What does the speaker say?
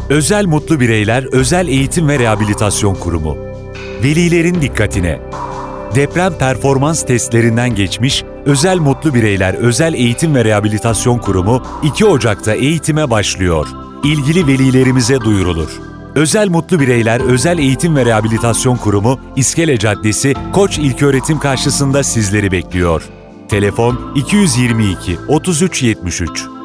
Özel Mutlu Bireyler Özel Eğitim ve Rehabilitasyon Kurumu. Velilerin dikkatine. Deprem performans testlerinden geçmiş Özel Mutlu Bireyler Özel Eğitim ve Rehabilitasyon Kurumu 2 Ocak'ta eğitime başlıyor. İlgili velilerimize duyurulur. Özel Mutlu Bireyler Özel Eğitim ve Rehabilitasyon Kurumu İskele Caddesi, Koç İlköğretim karşısında sizleri bekliyor. Telefon 222 33 73.